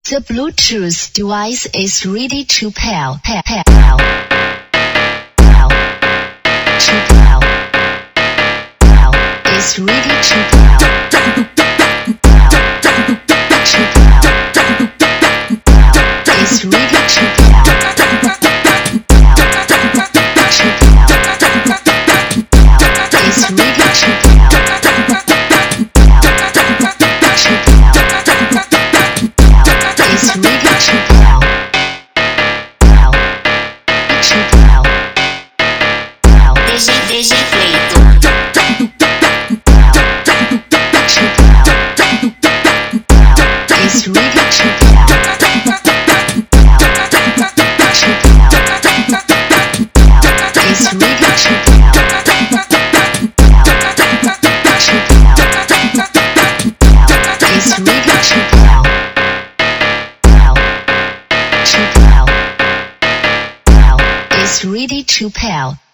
The Bluetooth device is ready to pair. Is ready to pair. Is ready to pair. Is ready to pair. Is ready to pair. DJ Cleito. Is ready to pair. Is ready to pair. Is ready to pair. Is ready to pair.